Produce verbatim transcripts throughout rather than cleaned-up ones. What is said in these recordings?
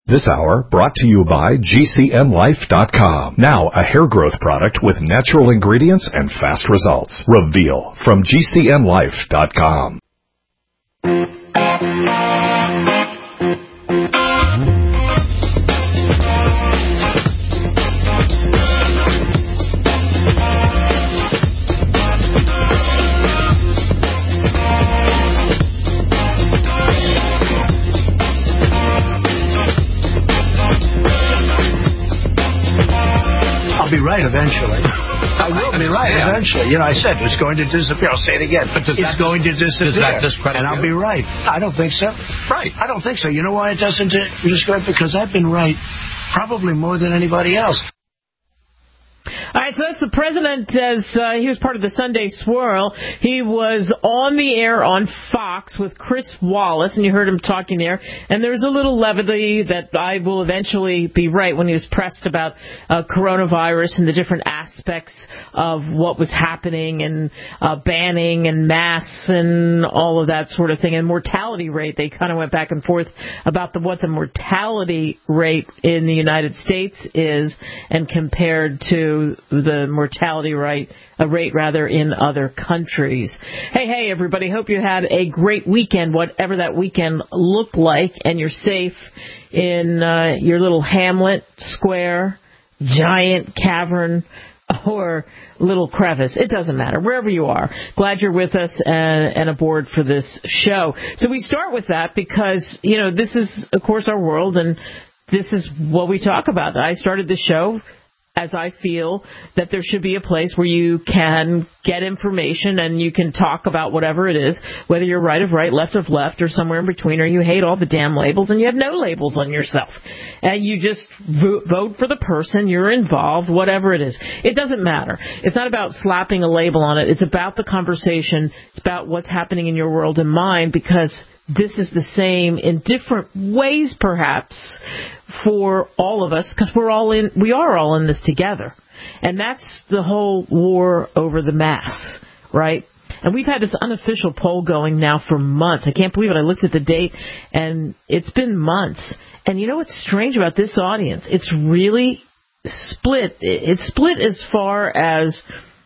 This hour brought to you by G C N Life dot com. Now a hair growth product with natural ingredients and fast results. Reveal from G C N Life dot com. I'll be right eventually. I will be right yeah. eventually. You know, I said it's going to disappear. I'll say it again. But it's that, going to disappear. Does that discredit and I'll you? be right. I don't think so. Right. I don't think so. You know why it doesn't discredit? Because I've been right probably more than anybody else. All right, so that's the president as uh, he was part of the Sunday Swirl. He was on the air on Fox with Chris Wallace, and you heard him talking there. And there's a little levity that I will eventually be right when he was pressed about uh, coronavirus and the different aspects of what was happening and uh, banning and masks and all of that sort of thing. And mortality rate, they kind of went back and forth about the, what the mortality rate in the United States is and compared to the mortality rate, uh, rate rather in other countries. Hey, hey, everybody. Hope you had a great weekend, whatever that weekend looked like, and you're safe in uh, your little hamlet, square, giant cavern, or little crevice. It doesn't matter. Wherever you are. Glad you're with us and, and aboard for this show. So we start with that because, you know, this is, of course, our world, and this is what we talk about. I started the show as I feel that there should be a place where you can get information and you can talk about whatever it is, whether you're right of right, left of left, or somewhere in between, or you hate all the damn labels and you have no labels on yourself. And you just vote for the person, you're involved, whatever it is. It doesn't matter. It's not about slapping a label on it. It's about the conversation. It's about what's happening in your world and mine, because this is the same in different ways, perhaps, for all of us, because we're all in, we are all in this together. And that's the whole war over the masks, right? And we've had this unofficial poll going now for months. I can't believe it. I looked at the date, and it's been months. And you know what's strange about this audience? It's really split. It's split as far as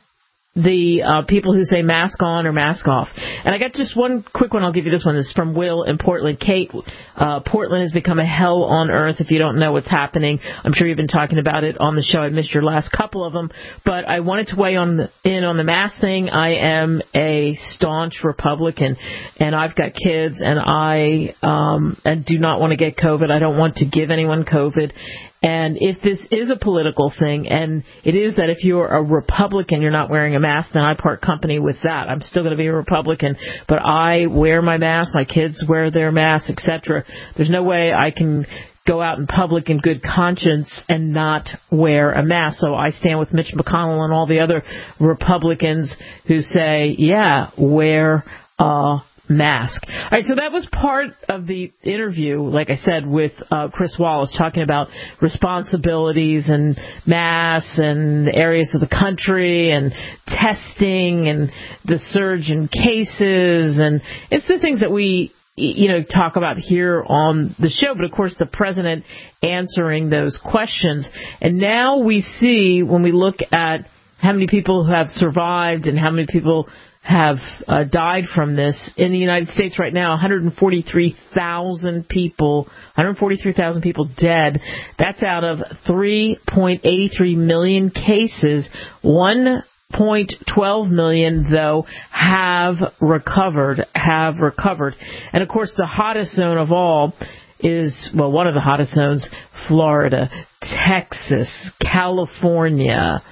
the uh, people who say mask on or mask off. And I got just one quick one. I'll give you this one. This is from Will in Portland. Kate, uh, Portland has become a hell on earth if you don't know what's happening. I'm sure you've been talking about it on the show. I missed your last couple of them. But I wanted to weigh on the, in on the mask thing. I am a staunch Republican, and I've got kids, and I um, and do not want to get COVID. I don't want to give anyone COVID. And if this is a political thing, and it is that if you're a Republican, you're not wearing a mask, then I part company with that. I'm still going to be a Republican, but I wear my mask, my kids wear their masks, et cetera. There's no way I can go out in public in good conscience and not wear a mask. So I stand with Mitch McConnell and all the other Republicans who say, yeah, wear a mask. All right, so that was part of the interview, like I said, with uh, Chris Wallace, talking about responsibilities and masks and areas of the country and testing and the surge in cases. And it's the things that we, you know, talk about here on the show. But, of course, the president answering those questions. And now we see, when we look at how many people have survived and how many people have uh, died from this in the United States right now, one hundred forty-three thousand people, one hundred forty-three thousand people dead. That's out of three point eight three million cases. one point one two million, though, have recovered, have recovered. And, of course, the hottest zone of all is, well, one of the hottest zones, Florida, Texas, California,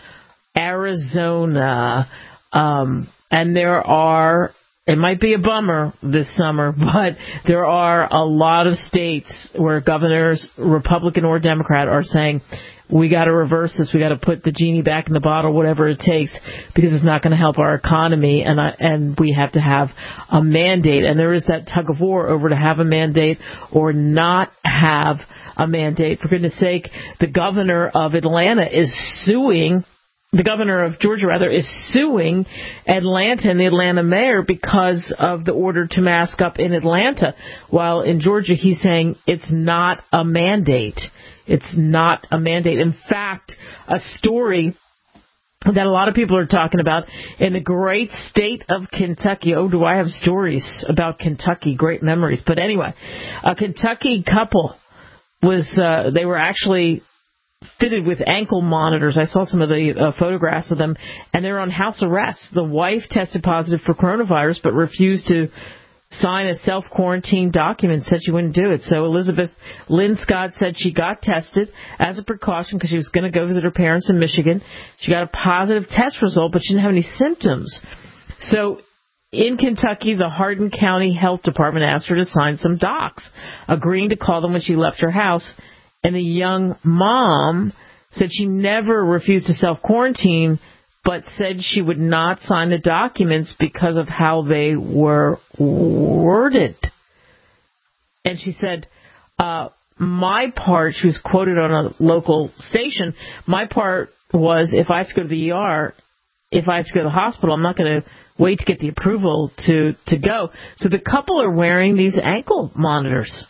Arizona, um, and there are, it might be a bummer this summer, but there are a lot of states where governors, Republican or Democrat, are saying, we got to reverse this, we got to put the genie back in the bottle, whatever it takes, because it's not going to help our economy, and I, and we have to have a mandate. And there is that tug of war over to have a mandate or not have a mandate. For goodness sake, the governor of Atlanta is suing the governor of Georgia, rather, is suing Atlanta and the Atlanta mayor because of the order to mask up in Atlanta, while in Georgia he's saying it's not a mandate. It's not a mandate. In fact, a story that a lot of people are talking about in the great state of Kentucky. Oh, do I have stories about Kentucky? Great memories. But anyway, a Kentucky couple was, uh, they were actually fitted with ankle monitors. I saw some of the uh, photographs of them, and they're on house arrest. The wife tested positive for coronavirus, but refused to sign a self-quarantine document, said she wouldn't do it. So Elizabeth Lynn Scott said she got tested as a precaution because she was going to go visit her parents in Michigan. She got a positive test result, but she didn't have any symptoms. So in Kentucky, the Hardin County Health Department asked her to sign some docs, agreeing to call them when she left her house. And the young mom said she never refused to self-quarantine, but said she would not sign the documents because of how they were worded. And she said, uh, my part, she was quoted on a local station, my part was if I have to go to the E R, if I have to go to the hospital, I'm not going to wait to get the approval to, to go. So the couple are wearing these ankle monitors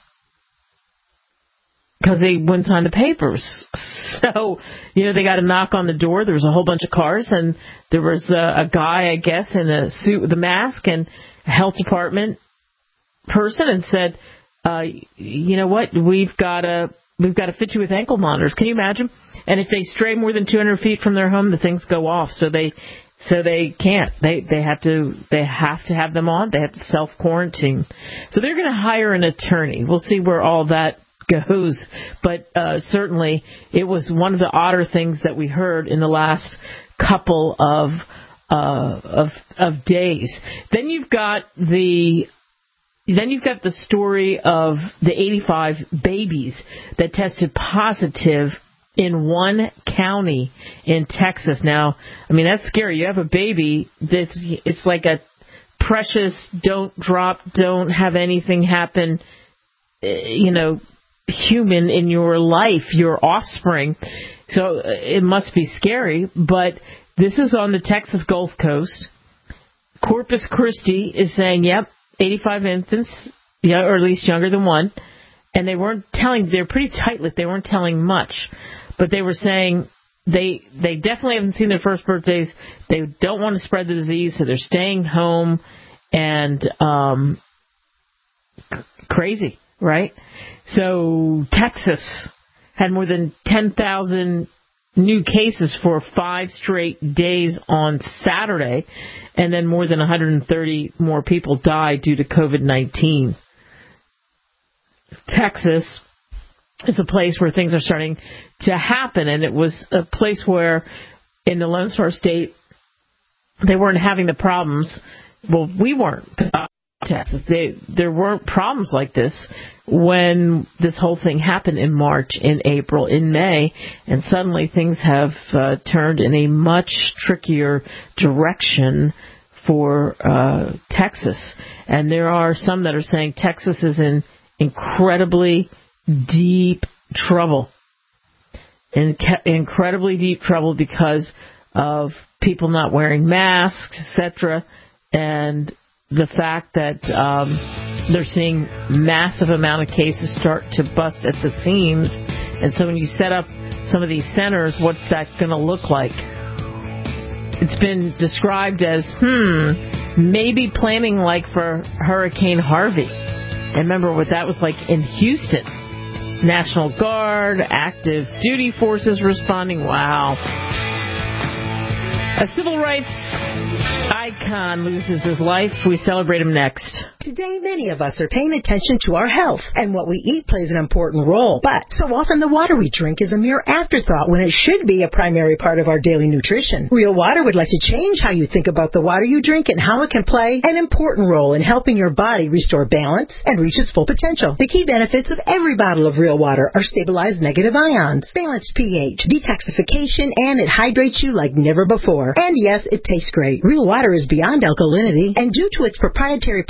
because they wouldn't sign the papers. So, you know, they got a knock on the door. There was a whole bunch of cars, and there was a, a guy, I guess, in a suit with a mask and a health department person, and said, uh, you know what, we've got to we've got to fit you with ankle monitors. Can you imagine? And if they stray more than two hundred feet from their home, the things go off. So they so they can't. They they have to they have to have them on. They have to self quarantine. So they're going to hire an attorney. We'll see where all that goes, but uh, certainly it was one of the odder things that we heard in the last couple of uh, of of days. Then you've got the then you've got the story of the eighty-five babies that tested positive in one county in Texas. Now, I mean, that's scary. You have a baby that's it's like a precious, don't drop, don't have anything happen, you know, human in your life, your offspring. So it must be scary, but this is on the Texas Gulf Coast. Corpus Christi is saying, yep, eighty-five infants, yeah, or at least younger than one, and they weren't telling, they're pretty tight-lipped, they weren't telling much, but they were saying they they definitely haven't seen their first birthdays, they don't want to spread the disease, so they're staying home, and um, c- crazy, right? So Texas had more than ten thousand new cases for five straight days on Saturday, and then more than one hundred thirty more people died due to covid nineteen. Texas is a place where things are starting to happen, and it was a place where in the Lone Star State they weren't having the problems. Well, we weren't. Texas, they, there weren't problems like this when this whole thing happened in March, in April, in May, and suddenly things have uh, turned in a much trickier direction for uh, Texas. And there are some that are saying Texas is in incredibly deep trouble, in incredibly deep trouble because of people not wearing masks, et cetera, and the fact that um, they're seeing massive amount of cases start to bust at the seams. And so when you set up some of these centers, what's that going to look like? It's been described as, hmm, maybe planning like for Hurricane Harvey. And remember what that was like in Houston. National Guard, active duty forces responding. Wow. A civil rights icon loses his life. We celebrate him next. Today, many of us are paying attention to our health, and what we eat plays an important role. But so often the water we drink is a mere afterthought when it should be a primary part of our daily nutrition. Real Water would like to change how you think about the water you drink and how it can play an important role in helping your body restore balance and reach its full potential. The key benefits of every bottle of Real Water are stabilized negative ions, balanced pH, detoxification, and it hydrates you like never before. And yes, it tastes great. Real Water is beyond alkalinity, and due to its proprietary process called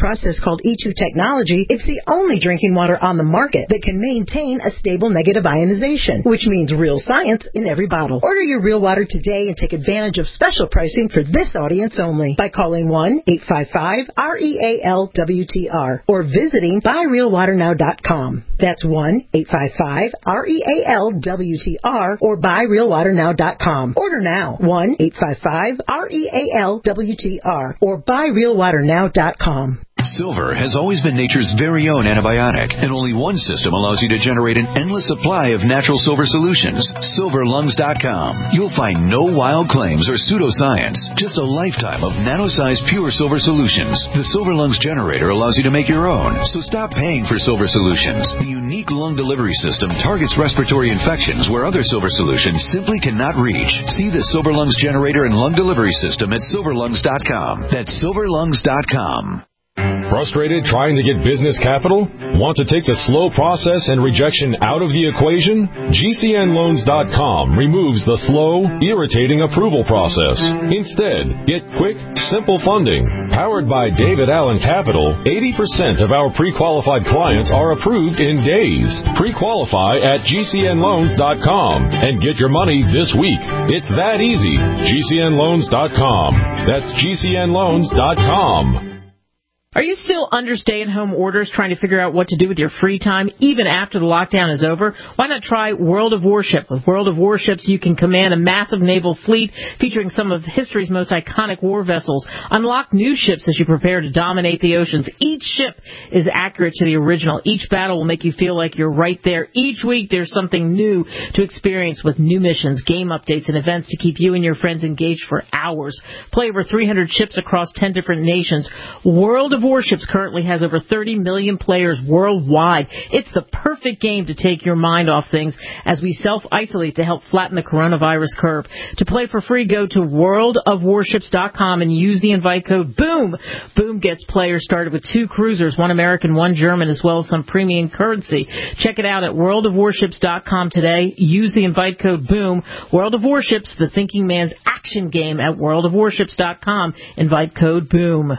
called E two Technology, it's the only drinking water on the market that can maintain a stable negative ionization, which means real science in every bottle. Order your Real Water today and take advantage of special pricing for this audience only by calling one eight five five R E A L W T R or visiting buy real water now dot com. That's one eight five five R E A L W T R or buy real water now dot com. Order now, one eight five five R E A L W T R or buy real water now dot com. Silver has always been nature's very own antibiotic, and only one system allows you to generate an endless supply of natural silver solutions. silver lungs dot com. You'll find no wild claims or pseudoscience, just a lifetime of nano-sized pure silver solutions. The Silver Lungs generator allows you to make your own, so stop paying for silver solutions. The unique lung delivery system targets respiratory infections where other silver solutions simply cannot reach. See the Silver Lungs generator and lung delivery system at silver lungs dot com. That's silver lungs dot com. Frustrated trying to get business capital? Want to take the slow process and rejection out of the equation? G C N loans dot com removes the slow, irritating approval process. Instead, get quick, simple funding. Powered by David Allen Capital, eighty percent of our pre-qualified clients are approved in days. Pre-qualify at G C N loans dot com and get your money this week. It's that easy. G C N loans dot com. That's G C N loans dot com. Are you still under stay-at-home orders trying to figure out what to do with your free time, even after the lockdown is over? Why not try World of Warship? With World of Warships, you can command a massive naval fleet featuring some of history's most iconic war vessels. Unlock new ships as you prepare to dominate the oceans. Each ship is accurate to the original. Each battle will make you feel like you're right there. Each week, there's something new to experience with new missions, game updates, and events to keep you and your friends engaged for hours. Play over three hundred ships across ten different nations. World of Warships currently has over thirty million players worldwide. It's the perfect game to take your mind off things as we self-isolate to help flatten the coronavirus curve. To play for free, go to world of warships dot com and use the invite code BOOM. BOOM gets players started with two cruisers, one American, one German, as well as some premium currency. Check it out at world of warships dot com today. Use the invite code BOOM. World of Warships, the thinking man's action game at world of warships dot com. Invite code BOOM.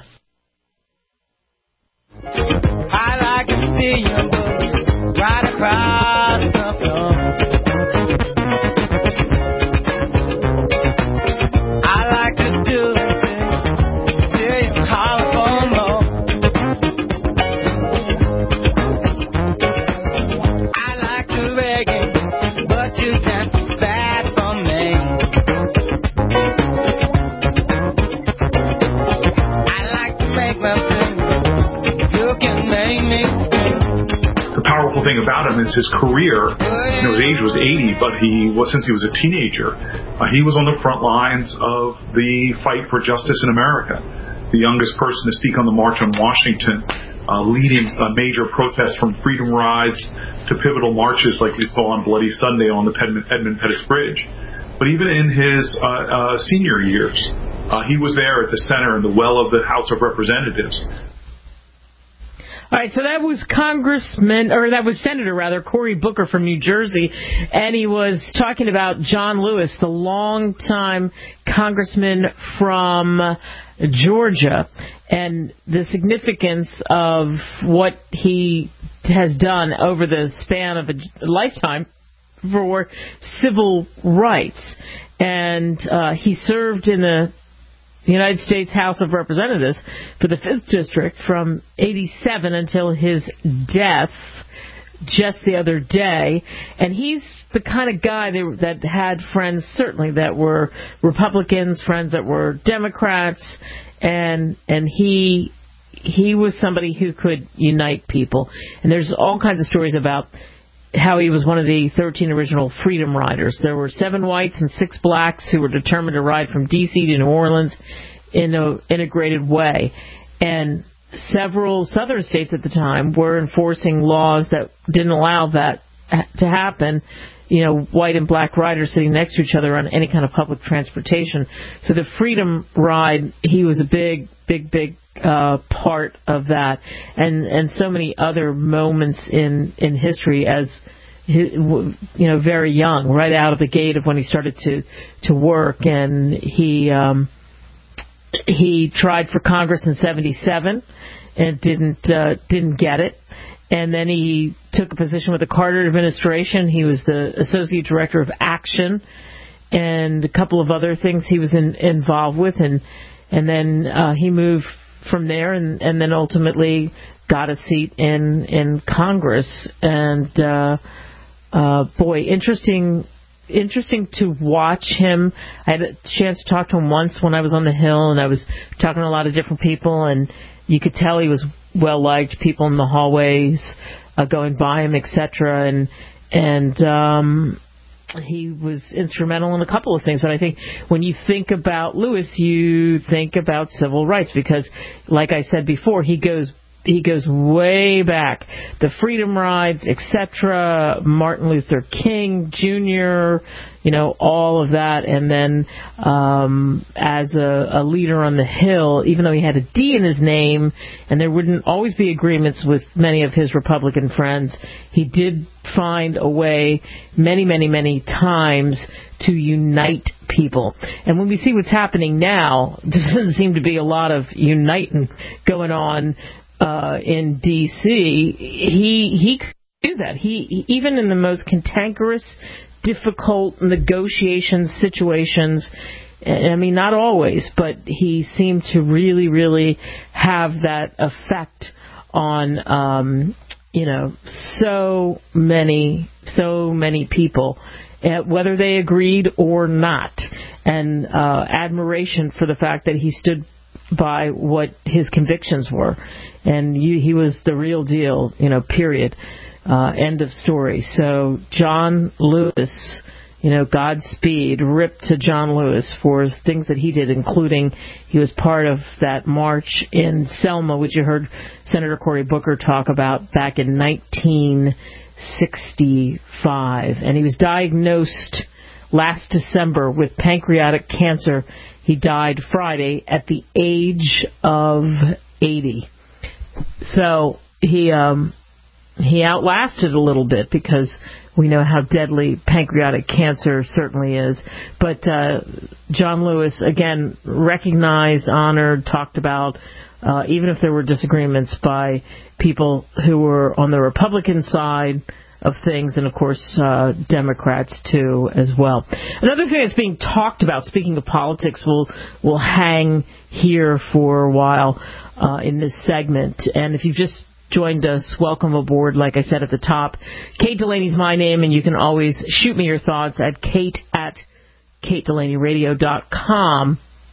I like to see you move right across the floor. I like to do things till you holler for more. I like to reggae, but you dance too fast for me. I like to make my fingers. The powerful thing about him is his career. You know, his age was eighty, but he was since he was a teenager, uh, he was on the front lines of the fight for justice in America. The youngest person to speak on the March on Washington, uh, leading a major protest from freedom rides to pivotal marches like we saw on Bloody Sunday on the Edmund Pettus Bridge. But even in his uh, uh, senior years, uh, he was there at the center in the well of the House of Representatives. All right, so that was Congressman, or that was Senator, rather, Cory Booker from New Jersey, and he was talking about John Lewis, the longtime congressman from Georgia, and the significance of what he has done over the span of a lifetime for civil rights. And uh, he served in the The United States House of Representatives for the fifth District from eighty-seven until his death just the other day. And he's the kind of guy that, that had friends, certainly, that were Republicans, friends that were Democrats, and and he he was somebody who could unite people. And there's all kinds of stories about how he was one of the thirteen original Freedom Riders. There were seven whites and six blacks who were determined to ride from D C to New Orleans in an integrated way. And several southern states at the time were enforcing laws that didn't allow that to happen. You know, white and black riders sitting next to each other on any kind of public transportation. So the Freedom Ride, he was a big, big, big uh, part of that, and and so many other moments in in history as you know, very young, right out of the gate of when he started to to work, and he um, he tried for Congress in seventy-seven. and didn't uh, didn't get it. And then he took a position with the Carter administration. He was the associate director of Action and a couple of other things he was in, involved with. And and then uh, he moved from there and, and then ultimately got a seat in, in Congress. And, uh, uh, boy, interesting interesting to watch him. I had a chance to talk to him once when I was on the Hill, and I was talking to a lot of different people, and you could tell he was well-liked, people in the hallways uh, going by him, et cetera. And, and um, he was instrumental in a couple of things. But I think when you think about Lewis, you think about civil rights because, like I said before, he goes He goes way back. The Freedom Rides, et cetera, Martin Luther King Junior, you know, all of that. And then um, as a, a leader on the Hill, even though he had a D in his name, and there wouldn't always be agreements with many of his Republican friends, he did find a way many, many, many times to unite people. And when we see what's happening now, there doesn't seem to be a lot of uniting going on Uh, in D C, he he could do that. He even in the most cantankerous, difficult negotiation situations. I mean, not always, but he seemed to really, really have that effect on, um, you know, so many, so many people, uh, whether they agreed or not, and uh, admiration for the fact that he stood by what his convictions were. And you, he was the real deal, you know, period. Uh, end of story. So John Lewis, you know, Godspeed, rip to John Lewis for things that he did, including he was part of that march in Selma, which you heard Senator Cory Booker talk about back in nineteen sixty-five. And he was diagnosed last December with pancreatic cancer. He died Friday at the age of eighty. So he um, he outlasted a little bit because we know how deadly pancreatic cancer certainly is. But uh, John Lewis, again, recognized, honored, talked about, uh, even if there were disagreements by people who were on the Republican side of things, and of course uh, Democrats too as well. Another thing that's being talked about, speaking of politics, will will hang here for a while uh, in this segment. And if you've just joined us, welcome aboard. Like I said at the top, Kate Delaney's my name, and you can always shoot me your thoughts at Kate at Kate Delaney Radio dot com.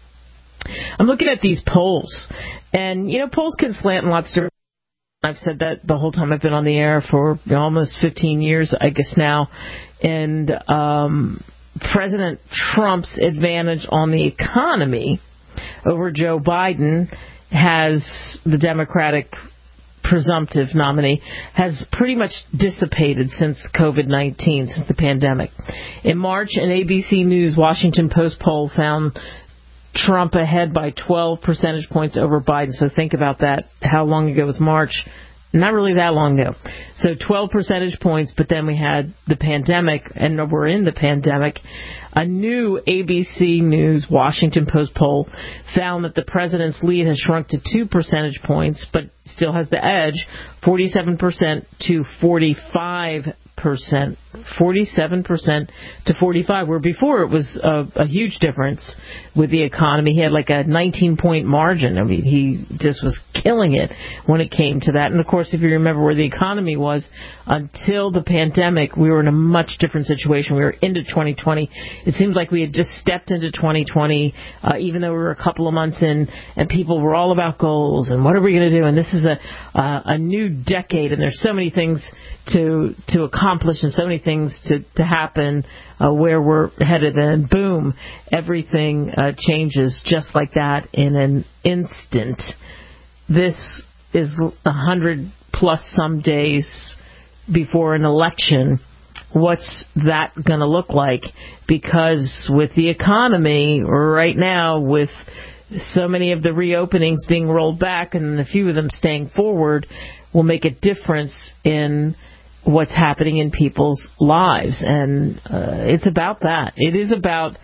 I'm looking at these polls, and you know polls can slant in lots of different. I've said that the whole time I've been on the air for almost fifteen years, I guess now. And um, President Trump's advantage on the economy over Joe Biden has, the Democratic presumptive nominee, has pretty much dissipated since COVID nineteen, since the pandemic. In March, an A B C News Washington Post poll found Trump ahead by twelve percentage points over Biden. So think about that. How long ago was March? Not really that long ago. So twelve percentage points, but then we had the pandemic, and we're in the pandemic. A new A B C News Washington Post poll found that the president's lead has shrunk to two percentage points, but still has the edge, forty-seven percent to forty-five percent. forty-seven percent to forty-five, where before it was a, a huge difference with the economy. He had like a nineteen-point margin. I mean, he just was killing it when it came to that. And, of course, if you remember where the economy was until the pandemic, we were in a much different situation. We were into twenty twenty. It seemed like we had just stepped into twenty twenty, uh, even though we were a couple of months in, and people were all about goals and what are we going to do? And this is a, uh, a new decade, and there's so many things to to accomplish and so many things to, to happen uh, where we're headed, and boom, everything uh, changes just like that in an instant. This is a hundred plus some days before an election. What's that going to look like? Because with the economy right now, with so many of the reopenings being rolled back and a few of them staying forward, will make a difference in what's happening in people's lives. And uh, it's about that. It is about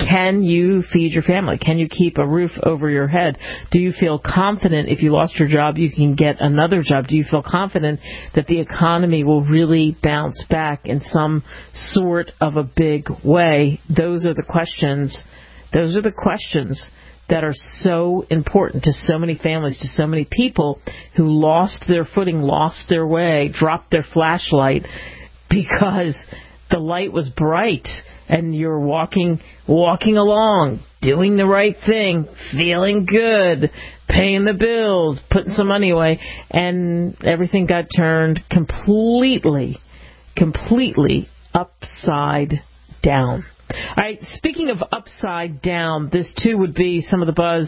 Can you feed your family? Can you keep a roof over your head? Do you feel confident if you lost your job, you can get another job? Do you feel confident that the economy will really bounce back in some sort of a big way? Those are the questions. Those are the questions that are so important to so many families, to so many people who lost their footing, lost their way, dropped their flashlight because the light was bright and you're walking walking along, doing the right thing, feeling good, paying the bills, putting some money away, and everything got turned completely, completely upside down. All right, speaking of upside down, this too would be some of the buzz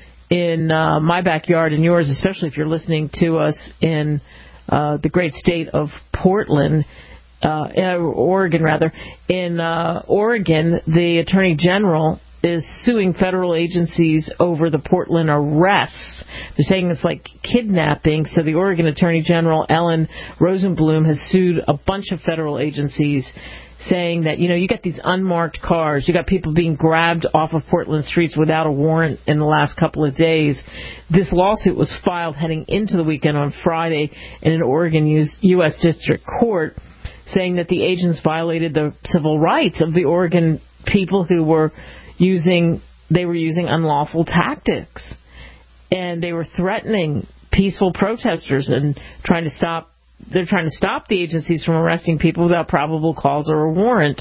in uh, my backyard and yours, especially if you're listening to us in uh, the great state of Portland. Uh, Oregon, rather. In uh, Oregon, the Attorney General is suing federal agencies over the Portland arrests. They're saying it's like kidnapping. So the Oregon Attorney General, Ellen Rosenblum, has sued a bunch of federal agencies saying that, you know, you got these unmarked cars, you got people being grabbed off of Portland streets without a warrant in the last couple of days. This lawsuit was filed heading into the weekend on Friday in an Oregon U S District Court, saying that the agents violated the civil rights of the Oregon people who were using, they were using unlawful tactics. And they were threatening peaceful protesters and trying to stop, they're trying to stop the agencies from arresting people without probable cause or a warrant.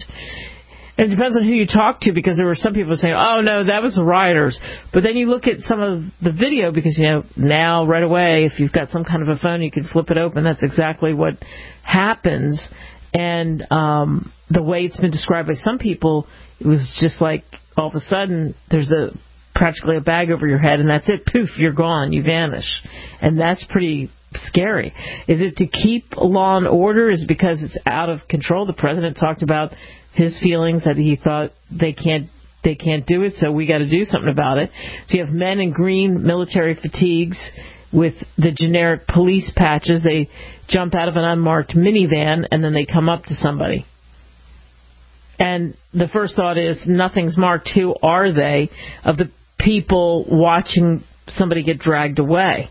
And it depends on who you talk to, because there were some people saying, oh, no, that was the rioters. But then you look at some of the video, because, you know, now right away, if you've got some kind of a phone, you can flip it open. That's exactly what happens. And um, the way it's been described by some people, it was just like all of a sudden there's a practically a bag over your head, and that's it. Poof, you're gone. You vanish. And that's pretty scary. Is it to keep law and order? Is it because it's out of control? The president talked about his feelings that he thought they can't they can't do it, so we got to do something about it. So you have men in green military fatigues with the generic police patches. They jump out of an unmarked minivan, and then they come up to somebody. And the first thought is, nothing's marked. Who are they? Of the people watching somebody get dragged away.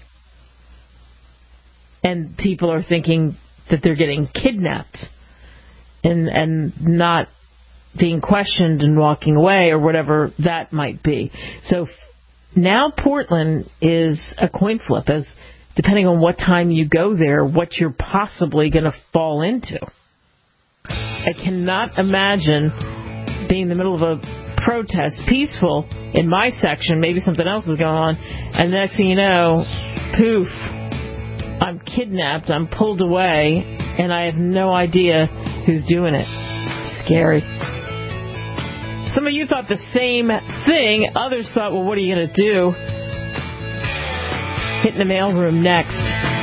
And people are thinking that they're getting kidnapped and and not being questioned and walking away, or whatever that might be. So now Portland is a coin flip, as depending on what time you go there, what you're possibly going to fall into. I cannot imagine being in the middle of a protest, peaceful, in my section, maybe something else is going on, and the next thing you know, poof, I'm kidnapped, I'm pulled away, and I have no idea who's doing it. Scary. Some of you thought the same thing. Others thought, well, what are you going to do? Hitting the mailroom next.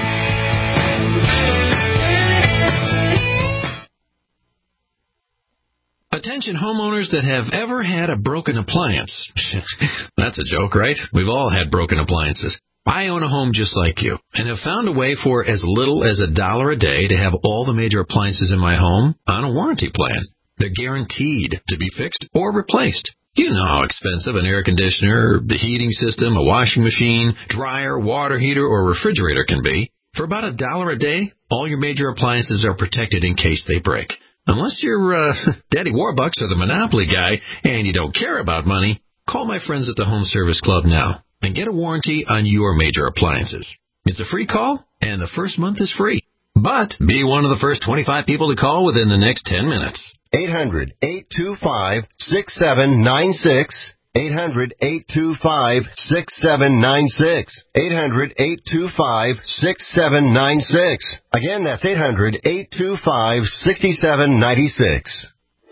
Attention homeowners that have ever had a broken appliance. That's a joke, right? We've all had broken appliances. I own a home just like you and have found a way for as little as a dollar a day to have all the major appliances in my home on a warranty plan. They're guaranteed to be fixed or replaced. You know how expensive an air conditioner, the heating system, a washing machine, dryer, water heater, or refrigerator can be. For about a dollar a day, all your major appliances are protected in case they break. Unless you're uh, Daddy Warbucks or the Monopoly guy and you don't care about money, call my friends at the Home Service Club now and get a warranty on your major appliances. It's a free call, and the first month is free. But be one of the first twenty-five people to call within the next ten minutes. eight hundred, eight two five, six seven nine six. eight hundred, eight two five, six seven nine six. eight hundred, eight two five, six seven nine six. Again, that's eight hundred, eight two five, six seven nine six.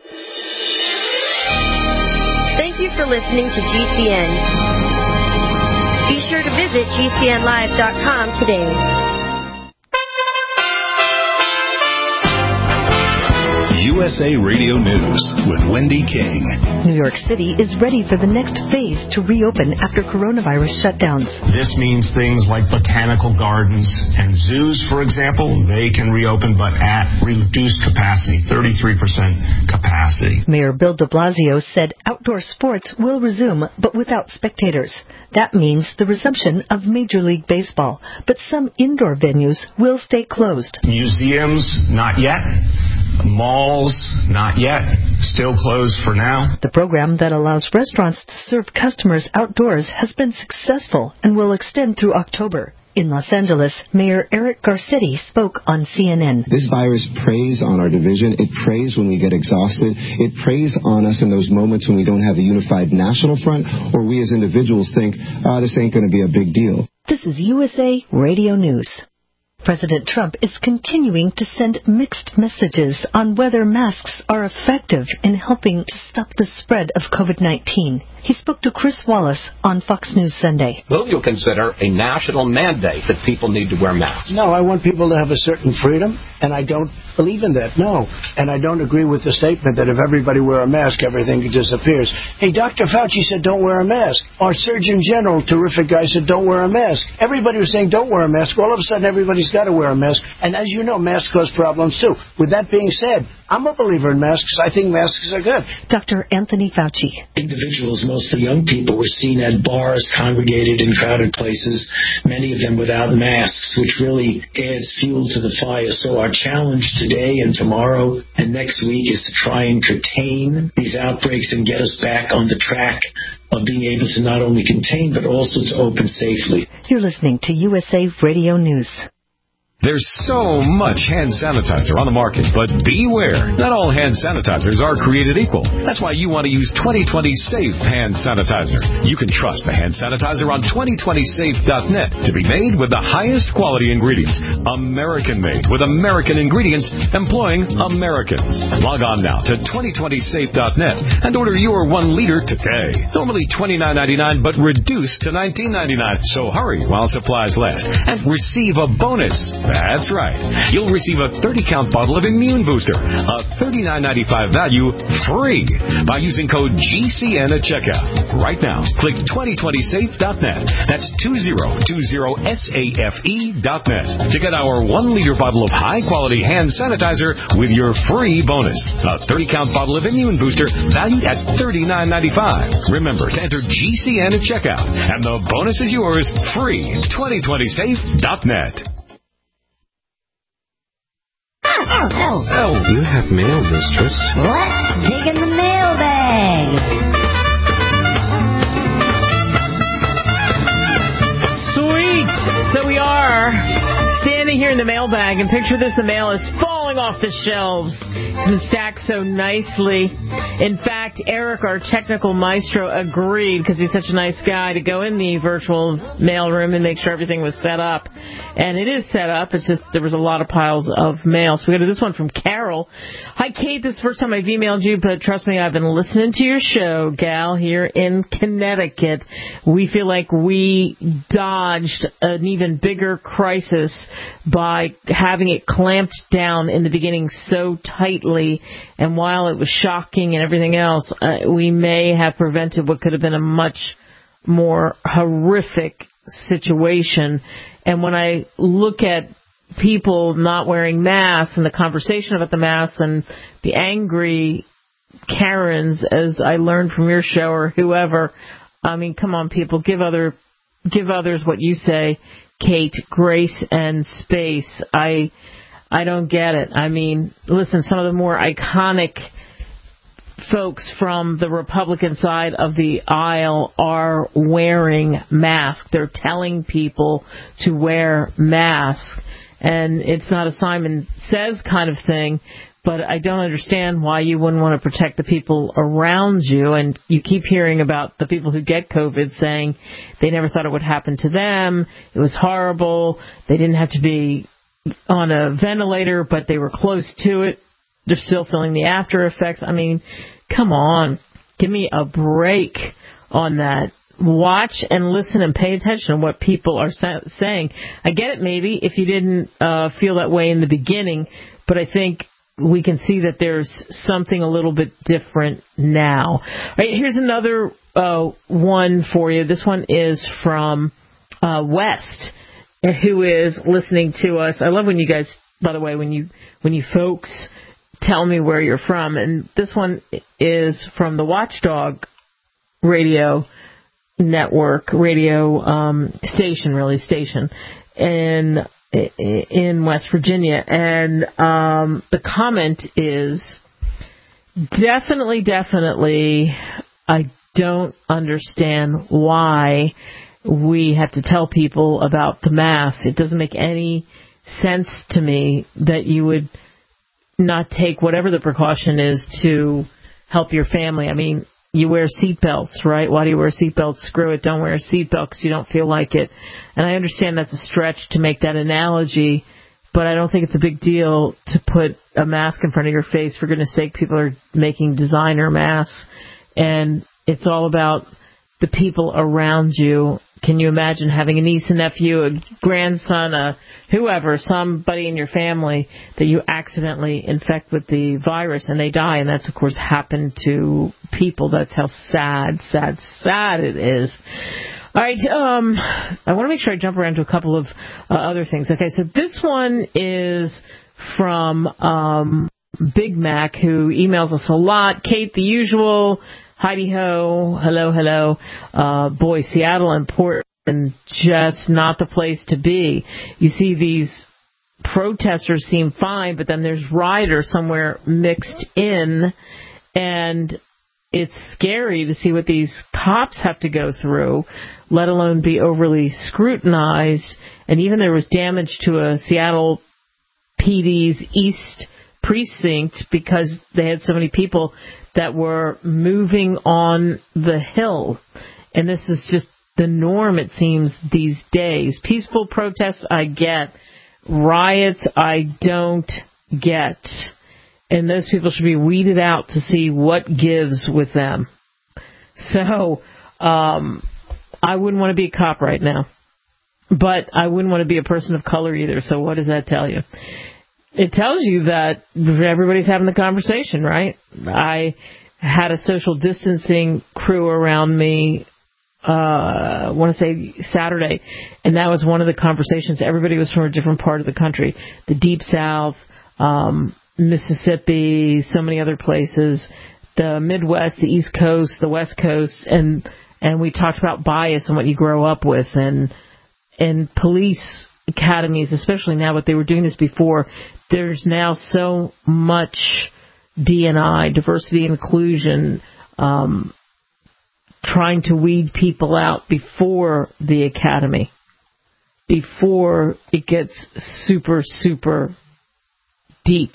Thank you for listening to G C N. Be sure to visit G C N live dot com today. U S A Radio News with Wendy King. New York City is ready for the next phase to reopen after coronavirus shutdowns. This means things like botanical gardens and zoos, for example, they can reopen, but at reduced capacity, thirty-three percent capacity. Mayor Bill de Blasio said outdoor sports will resume, but without spectators. That means the resumption of Major League Baseball, but some indoor venues will stay closed. Museums, not yet. Malls, not yet. Still closed for now. The program that allows restaurants to serve customers outdoors has been successful and will extend through October. In Los Angeles, Mayor Eric Garcetti spoke on C N N. This virus preys on our division. It preys when we get exhausted. It preys on us in those moments when we don't have a unified national front or we as individuals think, ah, oh, this ain't going to be a big deal. This is U S A Radio News. President Trump is continuing to send mixed messages on whether masks are effective in helping to stop the spread of COVID nineteen. He spoke to Chris Wallace on Fox News Sunday. Will you consider a national mandate that people need to wear masks? No, I want people to have a certain freedom, and I don't believe in that, no. And I don't agree with the statement that if everybody wear a mask, everything disappears. Hey, Doctor Fauci said don't wear a mask. Our Surgeon General, terrific guy, said don't wear a mask. Everybody was saying don't wear a mask. All of a sudden, everybody's got to wear a mask. And as you know, masks cause problems, too. With that being said, I'm a believer in masks. I think masks are good. Doctor Anthony Fauci. Individuals, mostly young people, were seen at bars, congregated in crowded places, many of them without masks, which really adds fuel to the fire. So our challenge today and tomorrow and next week is to try and contain these outbreaks and get us back on the track of being able to not only contain but also to open safely. You're listening to U S A Radio News. There's so much hand sanitizer on the market, but beware. Not all hand sanitizers are created equal. That's why you want to use twenty twenty Safe Hand Sanitizer. You can trust the hand sanitizer on twenty twenty safe dot net to be made with the highest quality ingredients. American-made with American ingredients employing Americans. Log on now to twenty twenty safe dot net and order your one liter today. Normally twenty-nine ninety-nine, but reduced to nineteen ninety-nine. So hurry while supplies last and receive a bonus. That's right. You'll receive a thirty count bottle of Immune Booster, a thirty-nine ninety-five value, free by using code G C N at checkout. Right now, click twenty twenty safe dot net. That's twenty twenty safe dot net to get our one liter bottle of high-quality hand sanitizer with your free bonus. A thirty count bottle of Immune Booster valued at thirty-nine ninety-five. Remember to enter G C N at checkout, and the bonus is yours free. twenty twenty safe dot net. Oh, oh, oh. You have mail, mistress. Let's dig in the mailbag. Sweet. So we are standing here in the mailbag, and picture this, the mail is falling off the shelves. It's been stacked so nicely. In fact, Eric, our technical maestro, agreed, because he's such a nice guy, to go in the virtual mail room and make sure everything was set up. And it is set up. It's just there was a lot of piles of mail. So we go to this one from Carol. Hi, Kate. This is the first time I've emailed you, but trust me, I've been listening to your show, gal, here in Connecticut. We feel like we dodged an even bigger crisis by having it clamped down in the beginning so tightly. And while it was shocking and everything else, uh, we may have prevented what could have been a much more horrific situation. And when I look at people not wearing masks and the conversation about the masks and the angry Karens, as I learned from your show, or whoever, I mean, come on, people, give other give others what you say, Kate, grace and space. I I don't get it. I mean, listen, some of the more iconic folks from the Republican side of the aisle are wearing masks. They're telling people to wear masks. And it's not a Simon Says kind of thing, but I don't understand why you wouldn't want to protect the people around you. And you keep hearing about the people who get COVID saying they never thought it would happen to them. It was horrible. They didn't have to be on a ventilator, but they were close to it. They're still feeling the after effects. I mean, come on. Give me a break on that. Watch and listen and pay attention to what people are sa- saying. I get it maybe if you didn't uh, feel that way in the beginning, but I think we can see that there's something a little bit different now. All right, here's another uh, one for you. This one is from uh, West, who is listening to us. I love when you guys, by the way, when you when you folks tell me where you're from. And this one is from the Watchdog Radio Network, radio um, station, really station, in in West Virginia. And um, the comment is, definitely, definitely, I don't understand why we have to tell people about the mask. It doesn't make any sense to me that you would not take whatever the precaution is to help your family. I mean, you wear seatbelts, right? Why do you wear seatbelts? Screw it, don't wear a seatbelt because you don't feel like it. And I understand that's a stretch to make that analogy, but I don't think it's a big deal to put a mask in front of your face. For goodness sake, people are making designer masks, and it's all about the people around you. Can you imagine having a niece, a nephew, a grandson, a whoever, somebody in your family that you accidentally infect with the virus and they die? And that's, of course, happened to people. That's how sad, sad, sad it is. All right, um, I want to make sure I jump around to a couple of uh, other things. Okay, so this one is from um, Big Mac, who emails us a lot. Kate, the usual. Heidi ho, hello, hello. Uh, boy, Seattle and Portland, just not the place to be. You see these protesters seem fine, but then there's rioters somewhere mixed in, and it's scary to see what these cops have to go through, let alone be overly scrutinized. And even there was damage to a Seattle P D's East precinct because they had so many people that were moving on the hill. And this is just the norm, it seems, these days. Peaceful protests, I get. Riots, I don't get. And those people should be weeded out to see what gives with them. So, um, I wouldn't want to be a cop right now. But I wouldn't want to be a person of color either. So what does that tell you? It tells you that everybody's having the conversation, right? I had a social distancing crew around me, uh, I want to say Saturday, and that was one of the conversations. Everybody was from a different part of the country, the Deep South, um, Mississippi, so many other places, the Midwest, the East Coast, the West Coast, and and we talked about bias and what you grow up with, and and police academies, especially now. What they were doing this before. There's now so much D and I, diversity and inclusion, um, trying to weed people out before the academy, before it gets super, super deep.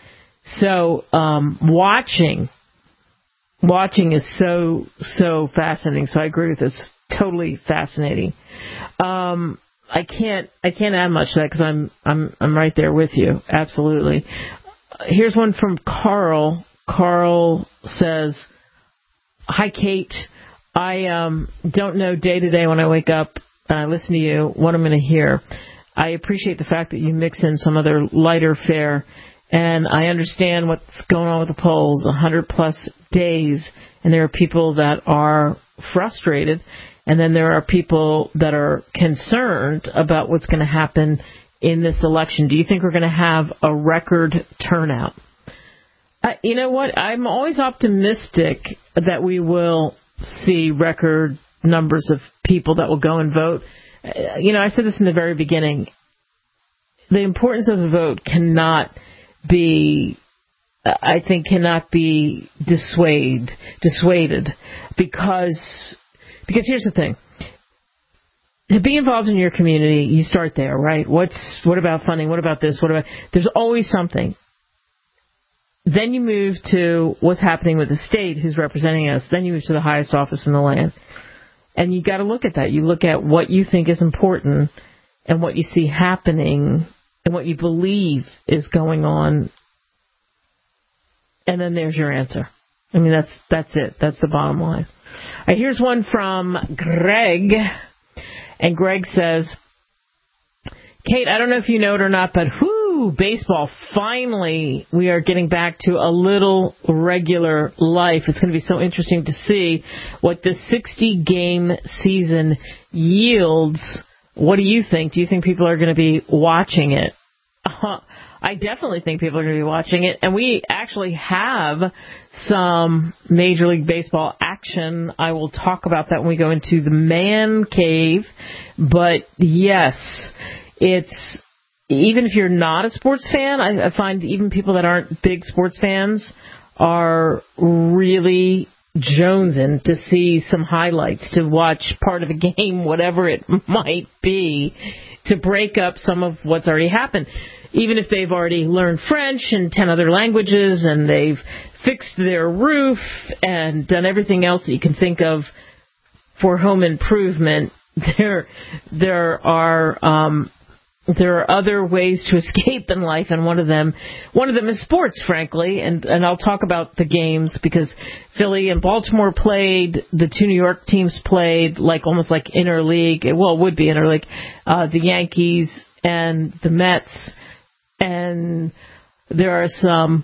So um, watching, watching is so, so fascinating. So I agree with this. Totally fascinating. Um, I can't. I can't add much to that because I'm. I'm. I'm right there with you. Absolutely. Here's one from Carl. Carl says, "Hi, Kate. I um don't know day to day when I wake up and I listen to you what I'm going to hear. I appreciate the fact that you mix in some other lighter fare, and I understand what's going on with the polls. one hundred plus days, and there are people that are frustrated." And then there are people that are concerned about what's going to happen in this election. Do you think we're going to have a record turnout? Uh, you know what? I'm always optimistic that we will see record numbers of people that will go and vote. Uh, you know, I said this in the very beginning. The importance of the vote cannot be, I think, cannot be dissuaded, dissuaded because... Because here's the thing. To be involved in your community, you start there, right? What's what about funding? What about this? What about... There's always something. Then you move to what's happening with the state who's representing us. Then you move to the highest office in the land. And you got to look at that. You look at what you think is important and what you see happening and what you believe is going on. And then there's your answer. I mean, that's that's it. That's the bottom line. All right, here's one from Greg. And Greg says, Kate, I don't know if you know it or not, but whoo, Whew, baseball. Finally, we are getting back to a little regular life. It's going to be so interesting to see what the sixty-game season yields. What do you think? Do you think people are going to be watching it? Uh, I definitely think people are going to be watching it. And we actually have some Major League Baseball action. I will talk about that when we go into the man cave. But, yes, it's... Even if you're not a sports fan, I, I find even people that aren't big sports fans are really jonesing to see some highlights, to watch part of a game, whatever it might be, to break up some of what's already happened. Even if they've already learned French and ten other languages and they've fixed their roof and done everything else that you can think of for home improvement, there there are... Um, There are other ways to escape in life, and one of them, one of them is sports, frankly. And and I'll talk about the games because Philly and Baltimore played, the two New York teams played, like almost like interleague. Well, it would be interleague. Uh, the Yankees and the Mets, and there are some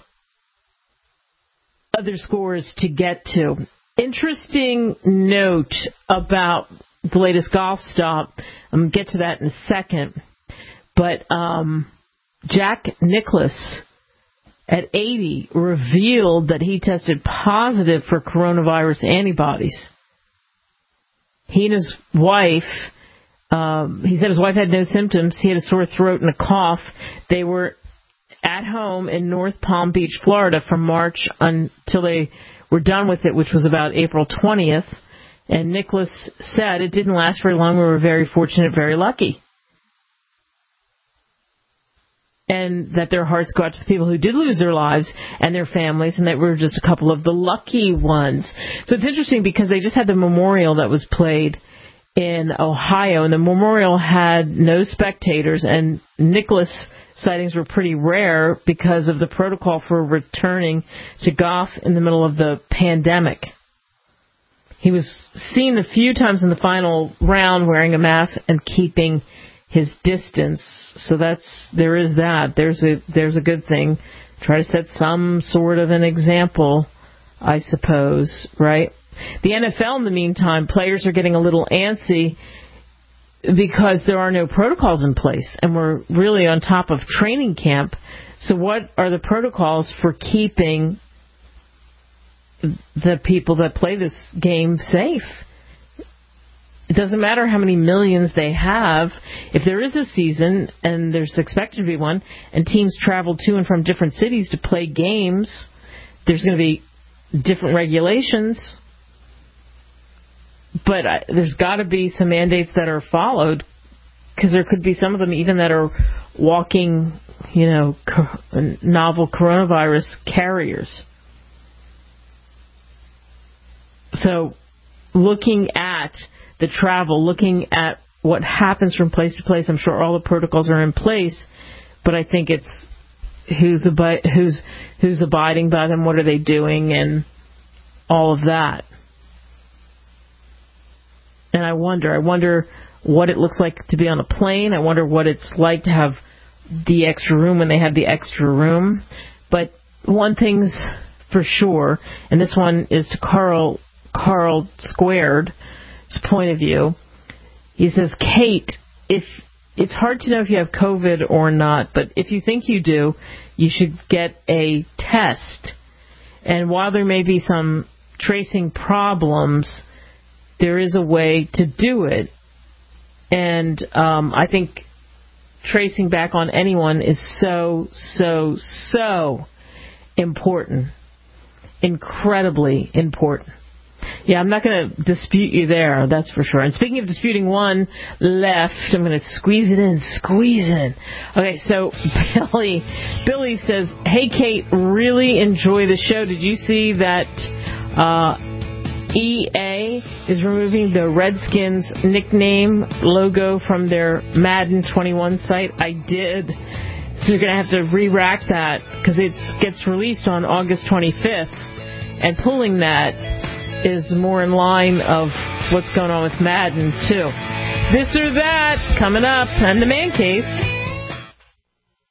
other scores to get to. Interesting note about the latest golf stop. I'm going to get to that in a second. But um, Jack Nicklaus, at eighty, revealed that he tested positive for coronavirus antibodies. He and his wife, um, he said his wife had no symptoms. He had a sore throat and a cough. They were at home in North Palm Beach, Florida, from March until they were done with it, which was about April twentieth. And Nicholas said it didn't last very long. We were very fortunate, very lucky. And that their hearts go out to the people who did lose their lives and their families, and that we're just a couple of the lucky ones. So it's interesting because they just had the memorial that was played in Ohio, and the memorial had no spectators, and Nicholas sightings were pretty rare because of the protocol for returning to golf in the middle of the pandemic. He was seen a few times in the final round wearing a mask and keeping his distance. So that's there is that. There's a there's a good thing. Try to set some sort of an example, I suppose, right? The N F L, in the meantime, players are getting a little antsy because there are no protocols in place, and we're really on top of training camp. So what are the protocols for keeping the people that play this game safe? It doesn't matter how many millions they have. If there is a season, and there's expected to be one, and teams travel to and from different cities to play games, there's going to be different regulations. But uh, there's got to be some mandates that are followed, because there could be some of them even that are walking, you know, co- novel coronavirus carriers. So looking at the travel, looking at what happens from place to place, I'm sure all the protocols are in place, but I think it's who's abi- who's who's abiding by them, what are they doing, and all of that. And I wonder, I wonder what it looks like to be on a plane. I wonder what it's like to have the extra room when they have the extra room. But one thing's for sure, and this one is to Carl Carl Squared's point of view. He says, Kate, if it's hard to know if you have COVID or not, but if you think you do, you should get a test. And while there may be some tracing problems, there is a way to do it. And um, I think tracing back on anyone is so, so, so important. Incredibly important. Yeah, I'm not going to dispute you there, that's for sure. And speaking of disputing one left, I'm going to squeeze it in, squeeze it in. Okay, so Billy, Billy says, hey, Kate, really enjoy the show. Did you see that uh, E A is removing the Redskins nickname logo from their Madden twenty-one site? I did. So you're going to have to re-rack that because it gets released on August twenty-fifth. And pulling that is more in line of what's going on with Madden, too. This or that, coming up on the Man Cave.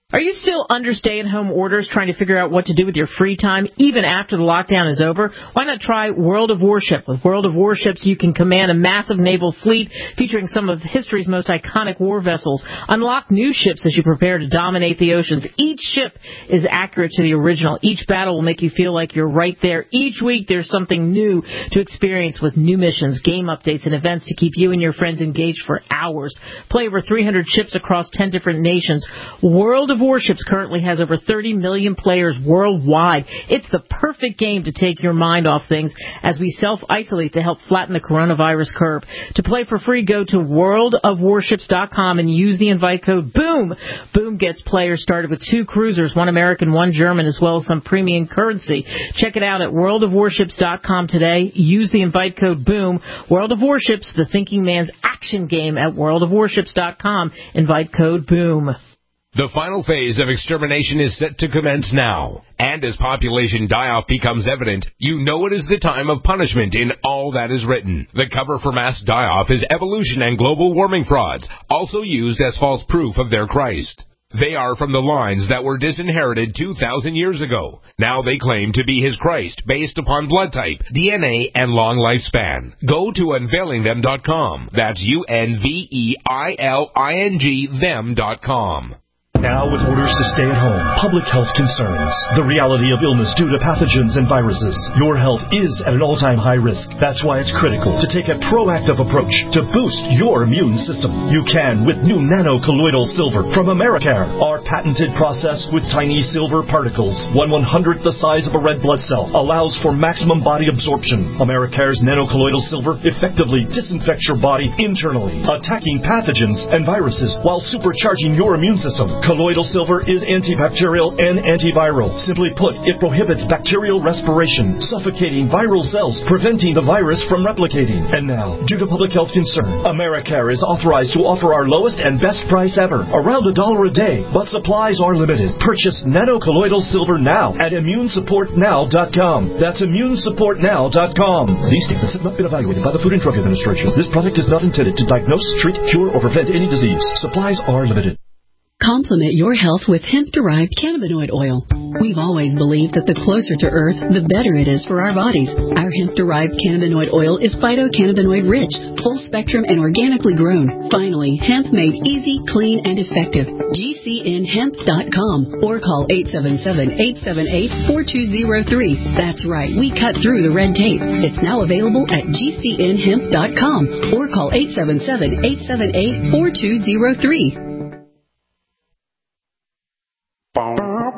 Are you still under stay-at-home orders trying to figure out what to do with your free time, even after the lockdown is over? Why not try World of Warship? With World of Warships, you can command a massive naval fleet featuring some of history's most iconic war vessels. Unlock new ships as you prepare to dominate the oceans. Each ship is accurate to the original. Each battle will make you feel like you're right there. Each week, there's something new to experience with new missions, game updates, and events to keep you and your friends engaged for hours. Play over three hundred ships across ten different nations. World of Warships currently has over thirty million players worldwide. It's the perfect game to take your mind off things as we self-isolate to help flatten the coronavirus curve. To play for free, go to world of warships dot com and use the invite code BOOM. BOOM gets players started with two cruisers, one American, one German, as well as some premium currency. Check it out at world of warships dot com today. Use the invite code BOOM. World of Warships, the thinking man's action game at world of warships dot com. Invite code BOOM. The final phase of extermination is set to commence now. And as population die-off becomes evident, you know it is the time of punishment in all that is written. The cover for mass die-off is evolution and global warming frauds, also used as false proof of their Christ. They are from the lines that were disinherited two thousand years ago. Now they claim to be his Christ based upon blood type, D N A, and long lifespan. Go to unveiling them dot com. That's U N V E I L I N G them dot com. Now with orders to stay at home, public health concerns, the reality of illness due to pathogens and viruses. Your health is at an all-time high risk. That's why it's critical to take a proactive approach to boost your immune system. You can with new nano-colloidal silver from Americare. Our patented process with tiny silver particles, one one-hundredth the size of a red blood cell, allows for maximum body absorption. Americare's nano-colloidal silver effectively disinfects your body internally, attacking pathogens and viruses while supercharging your immune system. Colloidal silver is antibacterial and antiviral. Simply put, it prohibits bacterial respiration, suffocating viral cells, preventing the virus from replicating. And now, due to public health concern, Americare is authorized to offer our lowest and best price ever, around a dollar a day, but supplies are limited. Purchase nano-colloidal silver now at immune support now dot com. That's immune support now dot com. These statements have not been evaluated by the Food and Drug Administration. This product is not intended to diagnose, treat, cure, or prevent any disease. Supplies are limited. Complement your health with hemp-derived cannabinoid oil. We've always believed that the closer to Earth, the better it is for our bodies. Our hemp-derived cannabinoid oil is phytocannabinoid-rich, full-spectrum, and organically grown. Finally, hemp made easy, clean, and effective. G C N hemp dot com or call eight seven seven, eight seven eight, four two zero three. That's right, we cut through the red tape. It's now available at G C N hemp dot com or call eight seven seven, eight seven eight, four two zero three. I'm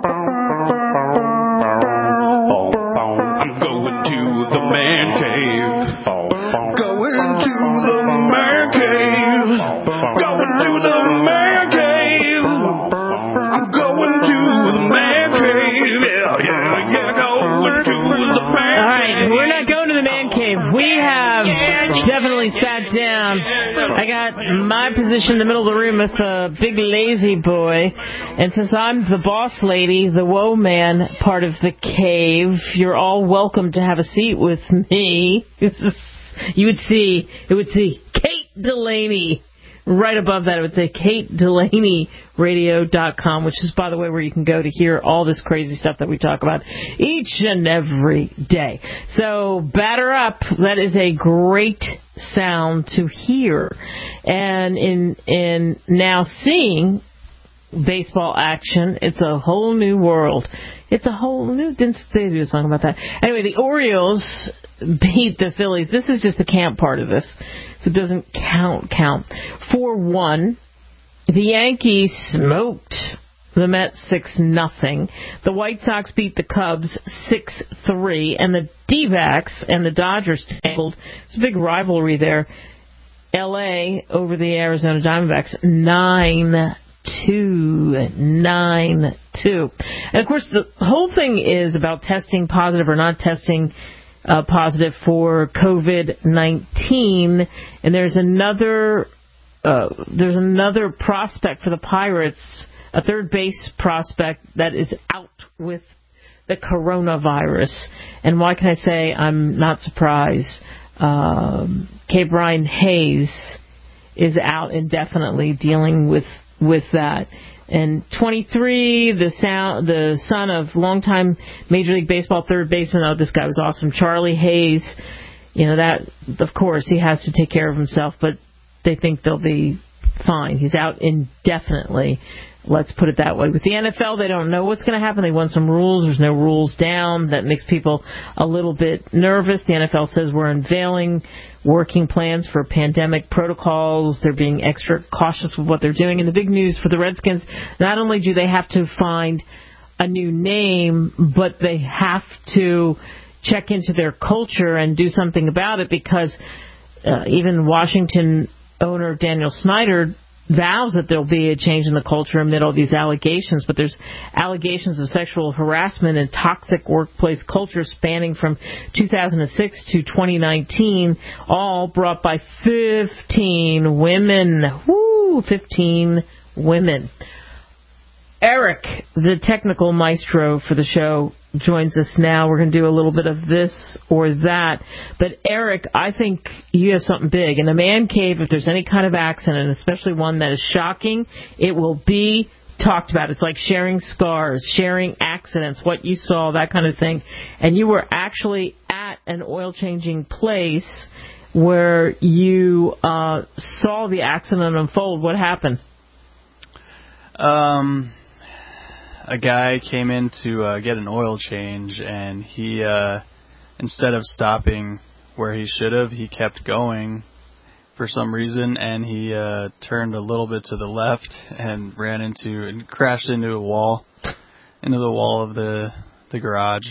going to the man cave. Going to the man cave. Going to the man cave. I'm going to the man cave. Yeah, yeah, yeah, going to the man cave. All right, we're not going to the man cave. We have definitely sat down. I got my position in the middle of the room with a big lazy boy. And since I'm the boss lady, the woe man part of the cave, you're all welcome to have a seat with me. You would see, it would see Kate Delaney. Right above that, it would say Kate Delaney Radio dot com, which is, by the way, where you can go to hear all this crazy stuff that we talk about each and every day. So, batter up. That is a great sound to hear. And in in now seeing baseball action, it's a whole new world. It's a whole new... Didn't they do a song about that? Anyway, the Orioles beat the Phillies. This is just the camp part of this, so it doesn't count, count. four one. The Yankees smoked the Mets six nothing. The White Sox beat the Cubs six three. And the D-backs and the Dodgers tangled. It's a big rivalry there. L A over the Arizona Diamondbacks nine two. nine two. And, of course, the whole thing is about testing positive or not testing Uh, positive for COVID nineteen, and there's another uh, there's another prospect for the Pirates, a third base prospect that is out with the coronavirus. And why can I say I'm not surprised? Um, K. Brian Hayes is out indefinitely dealing with with that. And twenty-three, the sound, the son of longtime Major League Baseball third baseman. Oh, this guy was awesome. Charlie Hayes. You know, that, of course, he has to take care of himself, but they think they'll be fine. He's out indefinitely. Let's put it that way. With the N F L, they don't know what's going to happen. They want some rules. There's no rules down. That makes people a little bit nervous. The N F L says we're unveiling working plans for pandemic protocols. They're being extra cautious with what they're doing. And the big news for the Redskins, not only do they have to find a new name, but they have to check into their culture and do something about it, because uh, even Washington owner Daniel Snyder vows that there'll be a change in the culture amid all these allegations, but there's allegations of sexual harassment and toxic workplace culture spanning from two thousand six to twenty nineteen, all brought by fifteen women. Woo, fifteen women. Eric, the technical maestro for the show, joins us now. We're going to do a little bit of this or that. But, Eric, I think you have something big. In a man cave, if there's any kind of accident, especially one that is shocking, it will be talked about. It's like sharing scars, sharing accidents, what you saw, that kind of thing. And you were actually at an oil-changing place where you uh, saw the accident unfold. What happened? Um... A guy came in to uh, get an oil change, and he, uh, instead of stopping where he should have, he kept going for some reason, and he uh, turned a little bit to the left and ran into and crashed into a wall, into the wall of the the garage.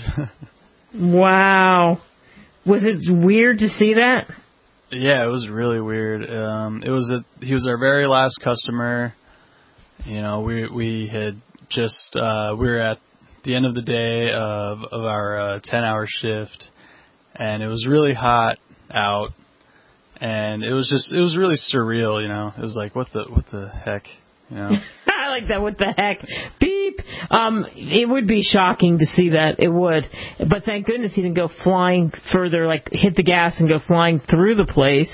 Wow. Was it weird to see that? Yeah, it was really weird. Um, it was a, he was our very last customer. You know, we we had just uh, we were at the end of the day of of our uh, ten hour shift, and it was really hot out, and it was just it was really surreal. You know, it was like, what the what the heck, you know. I like that. What the heck? Beep. Um, it would be shocking to see that. It would. But thank goodness he didn't go flying further, like hit the gas and go flying through the place.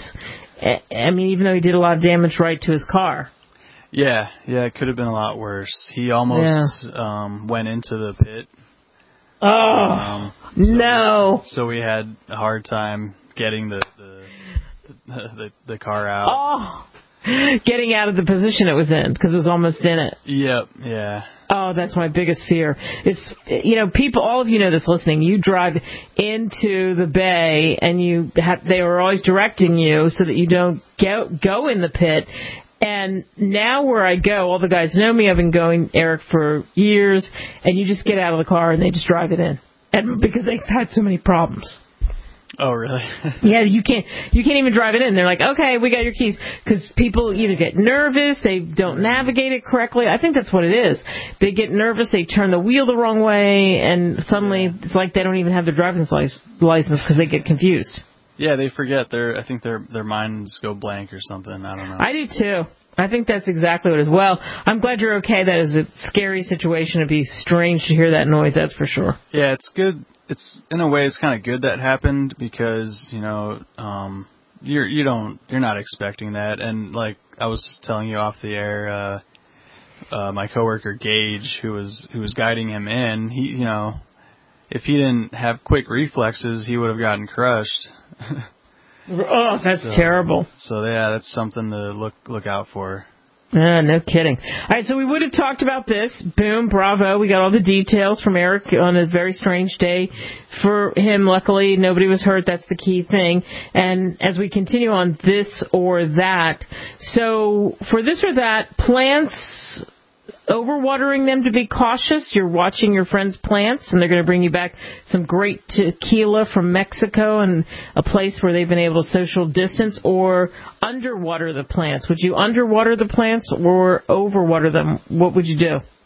I mean, even though he did a lot of damage right to his car. Yeah, yeah, it could have been a lot worse. He almost yeah. um, went into the pit. Oh, um, so no. We, so we had a hard time getting the the, the, the, the car out. Oh. Getting out of the position it was in, because it was almost in it. Yep, yeah. Oh, that's my biggest fear. It's, you know, people, all of you know this listening, you drive into the bay and you have, they were always directing you so that you don't go, go in the pit. And now where I go, all the guys know me, I've been going, Eric, for years, and you just get out of the car and they just drive it in. And because they've had so many problems. Oh, really? Yeah, you can't you can't even drive it in. They're like, okay, we got your keys. Because people either get nervous, they don't navigate it correctly. I think that's what it is. They get nervous, they turn the wheel the wrong way, and suddenly yeah. it's like they don't even have their driver's license because they get confused. Yeah, they forget. Their I think their their minds go blank or something. I don't know. I do too. I think that's exactly what it is. Well, I'm glad you're okay. That is a scary situation. It'd be strange to hear that noise, that's for sure. Yeah, it's good. It's in a way, it's kind of good that happened because, you know, um, you're you don't you're not expecting that. And like I was telling you off the air, uh, uh, my coworker Gage, who was who was guiding him in, he you know, if he didn't have quick reflexes, he would have gotten crushed. Oh, that's so, terrible. So yeah, that's something to look look out for. Uh, no kidding. All right, so we would have talked about this. Boom, bravo. We got all the details from Eric on a very strange day for him. Luckily, nobody was hurt. That's the key thing. And as we continue on this or that, so for this or that, plants, overwatering them to be cautious. You're watching your friends' plants, and they're going to bring you back some great tequila from Mexico and a place where they've been able to social distance, or underwater the plants. Would you underwater the plants or overwater them? What would you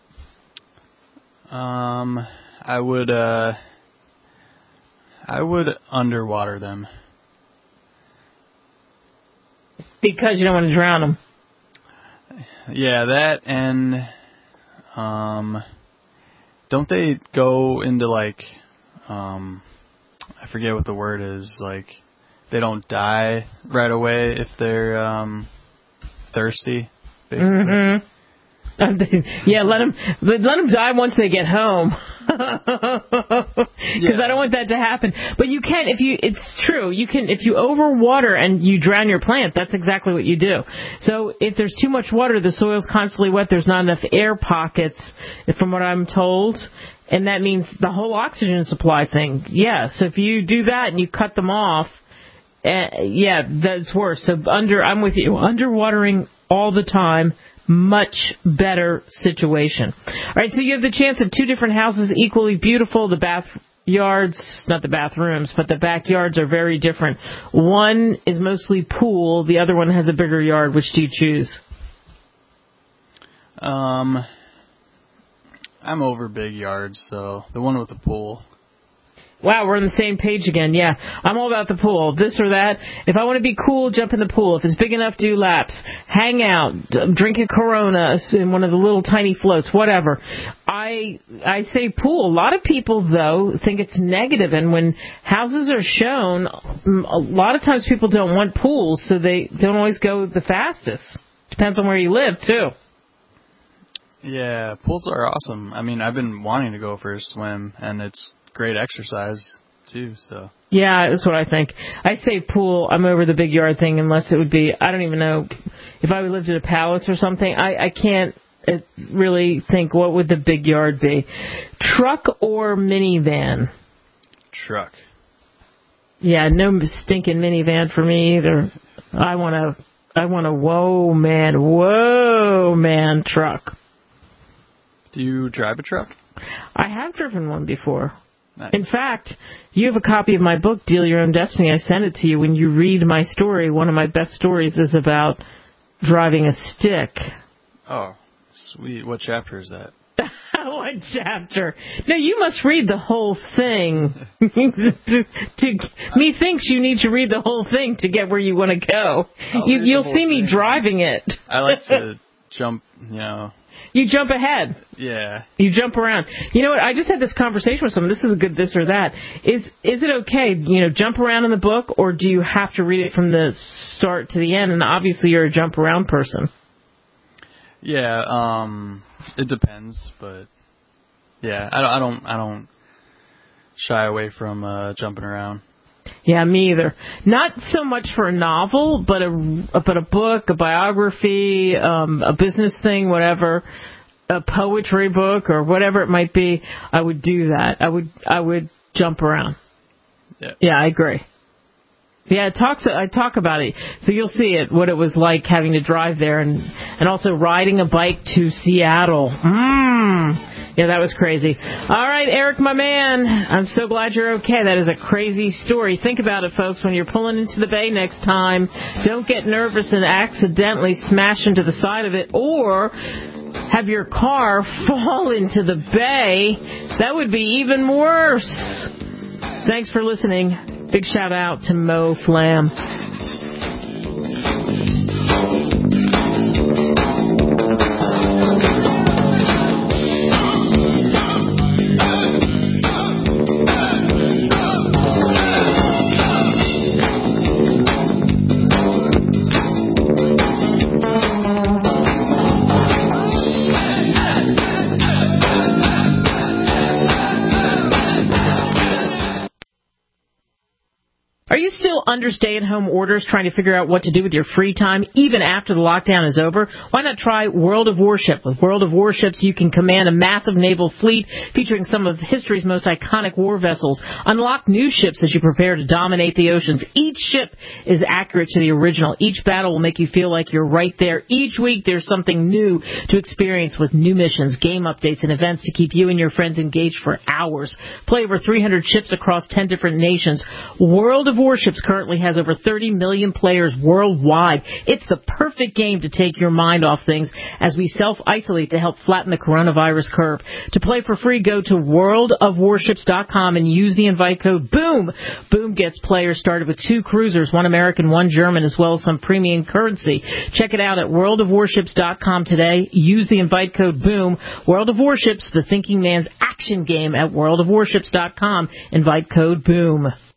do? Um, I would, uh, I would underwater them. Because you don't want to drown them. Yeah, that and... Um, don't they go into like, um, I forget what the word is, like, they don't die right away if they're, um, thirsty, basically? Mm-hmm. Yeah, let them let them die once they get home. Because yeah. I don't want that to happen. But you can, if you, it's true, you can, if you overwater and you drown your plant, that's exactly what you do. So if there's too much water, the soil's constantly wet, there's not enough air pockets, from what I'm told, and that means the whole oxygen supply thing. Yeah, so if you do that and you cut them off, uh, yeah, that's worse. So under, I'm with you, underwatering all the time, much better situation. All right, so you have the chance of two different houses, equally beautiful. The backyards, not the bathrooms, but the backyards are very different. One is mostly pool. The other one has a bigger yard. Which do you choose? Um, I'm over big yards, so the one with the pool. Wow, we're on the same page again. Yeah, I'm all about the pool. This or that. If I want to be cool, jump in the pool. If it's big enough, do laps. Hang out. Drink a Corona in one of the little tiny floats, whatever. I I say pool. A lot of people, though, think it's negative, and when houses are shown, a lot of times people don't want pools, so they don't always go the fastest. Depends on where you live, too. Yeah, pools are awesome. I mean, I've been wanting to go for a swim, and it's great exercise too. So yeah, that's what I think. I say pool. I'm over the big yard thing, unless it would be, I don't even know if I lived at a palace or something. I, I can't really think what would the big yard be. Truck or minivan? Truck. Yeah, no stinking minivan for me either. I want a I want a whoa man, whoa man truck. Do you drive a truck? I have driven one before. Nice. In fact, you have a copy of my book, Deal Your Own Destiny. I sent it to you. When you read my story, one of my best stories is about driving a stick. Oh, sweet. What chapter is that? What chapter? No, you must read the whole thing. to, to, methinks you need to read the whole thing to get where you want to go. You, you'll see me thing. driving it. I like to jump, you know. You jump ahead. Yeah. You jump around. You know what? I just had this conversation with someone. This is a good this or that. Is is it okay, you know, jump around in the book, or do you have to read it from the start to the end? And obviously you're a jump around person. Yeah, um, it depends, but yeah, I don't, I don't, I don't shy away from uh, jumping around. Yeah, me either. Not so much for a novel, but a but a book, a biography, um, a business thing, whatever, a poetry book or whatever it might be. I would do that. I would I would jump around. Yeah, yeah, I agree. Yeah, it talks. I talk about it, so you'll see it. What it was like having to drive there, and and also riding a bike to Seattle. Mmm. Yeah, that was crazy. All right, Eric, my man, I'm so glad you're okay. That is a crazy story. Think about it, folks. When you're pulling into the bay next time, don't get nervous and accidentally smash into the side of it, or have your car fall into the bay. That would be even worse. Thanks for listening. Big shout out to Mo Flam. Are you still under stay-at-home orders trying to figure out what to do with your free time even after the lockdown is over? Why not try World of Warship? With World of Warships, you can command a massive naval fleet featuring some of history's most iconic war vessels. Unlock new ships as you prepare to dominate the oceans. Each ship is accurate to the original. Each battle will make you feel like you're right there. Each week, there's something new to experience with new missions, game updates, and events to keep you and your friends engaged for hours. Play over three hundred ships across ten different nations. World of Warships currently has over thirty million players worldwide. It's the perfect game to take your mind off things as we self-isolate to help flatten the coronavirus curve. To play for free, go to world of warships dot com and use the invite code BOOM. BOOM gets players started with two cruisers, one American, one German, as well as some premium currency. Check it out at world of warships dot com today. Use the invite code BOOM. World of Warships, the thinking man's action game at world of warships dot com. Invite code BOOM.